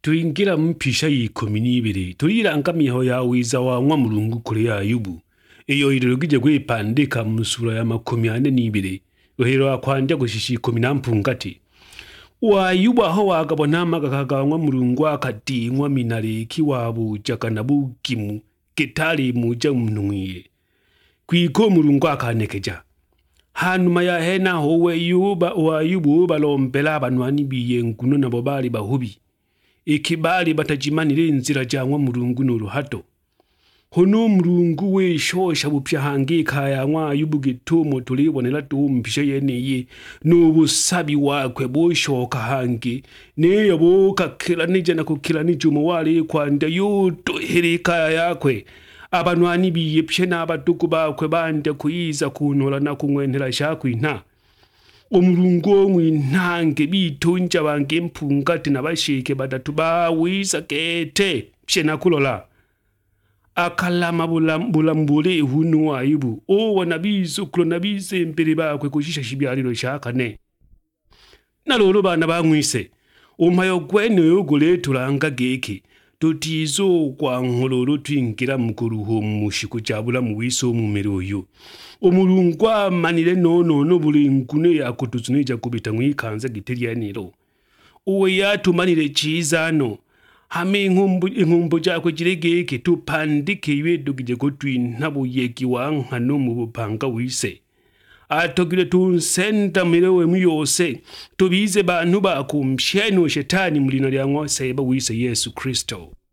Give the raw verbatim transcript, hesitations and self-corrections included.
Tuingira mpisha y'ikumi n'ibiri turirangamiyeho yawiza wa nwa Mulungu kuri ya Ayubu. Iyo irugije gwipandika mu sura ya makumi ane n'ibiri uhero akwanja gushishi ikumi na mpungati. Wa Ayubu aho wagabona amagakaganywa Mulungu akatingwa minareki wabuja kanabukimu kitali muja mnumwiye. Kwiko Mulungu akanekeja. Hanuma ya hena howe yuba wa Ayubu balompela abanwani biye nkuno nabo bali bahubi. Ikibali batajimanire inzira jangwa Mulungu n'uruhato. Hono Mulungu we shosha bupya hangika ya nwa Ayubu gitumo tulibonera tumpishe yeneye n'ubusabi wakwe boshoka hangi neyo boka kila nije na kukila nijumo wali kwanda yuto hirika yakwe abanwani biye pye n'abatuku bakwe bande kuyiza kunora na kumwentera shakwinta. Omulungu mwintange bitunja bange mpungati nabashike badatu bawiza kete pye nakulola. Akalama bulambule hunu wa Ayubu o wanabizo kulo nabize mbere bakwe kushisha shibyariro shakane. Nalolo bana bamwise umayo gwene yogole turanga geke tutizo kwa nkololo twingira mukuruho mushiku cyabula mu wiso mu meroyo. Omulungu amanire nono no buli nkune yakutuzunija kubita mwikanza giteryaniro. Uwe yatumanire chizano hame inkumbu inkumbu jakwe jiregeke tupandike yedugije ko twintabo yeki wankano mu bupanga wise. Atogire tunsenda mirewe muyose tubize bantu bakumsheno shetani mulino lya ngwa seba wise Yesu Kristo.